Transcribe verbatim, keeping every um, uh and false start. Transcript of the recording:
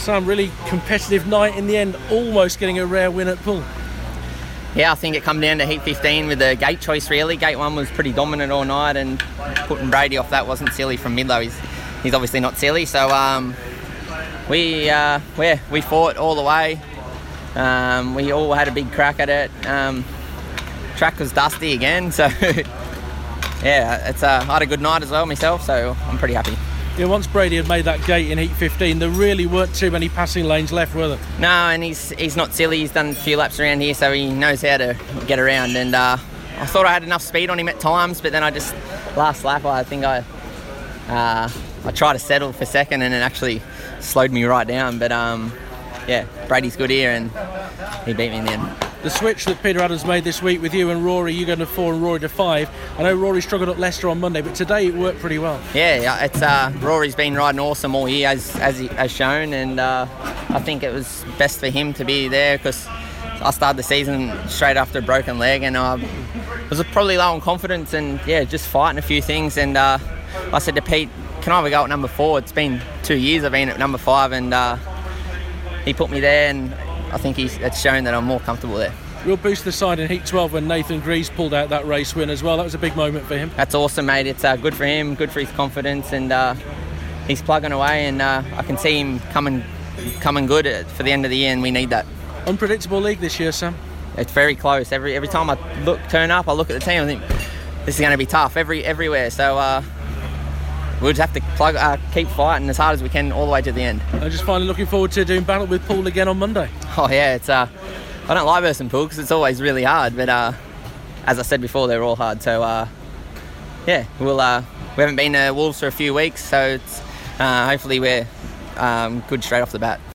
Sam, really competitive night in the end, almost getting a rare win at Poole. Yeah, I think it come down to heat fifteen with the gate choice really. Gate one was pretty dominant all night, and putting Brady off that wasn't silly from Midlow. He's, he's obviously not silly, so um, we, uh, we we fought all the way. Um, we all had a big crack at it. Um, track was dusty again, so yeah, it's uh, I had a good night as well myself, so I'm pretty happy. Yeah, once Brady had made that gate in heat fifteen, there really weren't too many passing lanes left, were there? No, and he's he's not silly. He's done a few laps around here, so he knows how to get around. And uh, I thought I had enough speed on him at times, but then I just, last lap, I think I uh, I tried to settle for second, and it actually slowed me right down. But um, yeah, Brady's good here, and he beat me in the end. The switch that Peter Adams made this week with you and Rory, you going to four and Rory to five. I know Rory struggled at Leicester on Monday, but today it worked pretty well. Yeah, it's uh, Rory's been riding awesome all year, as as he has shown, and uh, I think it was best for him to be there because I started the season straight after a broken leg, and I was probably low on confidence, and yeah, just fighting a few things. And uh, I said to Pete, "Can I have a go at number four?" It's been two years I've been at number five, and uh, he put me there, and I think he's, it's shown that I'm more comfortable there. Real boost the side in heat twelve when Nathan Greaves pulled out that race win as well. That was a big moment for him. That's awesome, mate. It's uh, good for him, good for his confidence, and uh, he's plugging away, and uh, I can see him coming coming good for the end of the year, and we need that. Unpredictable league this year, Sam. It's very close. Every every time I look, turn up, I look at the team, I think this is going to be tough every everywhere. So uh, we'll just have to plug, uh, keep fighting as hard as we can all the way to the end. I'm just finally looking forward to doing battle with Poole again on Monday. Oh yeah, it's uh, I don't like versing Poole because it's always really hard. But uh, as I said before, they're all hard. So uh, yeah, we'll uh, we haven't been to Wolves for a few weeks, so it's uh, hopefully we're um, good straight off the bat.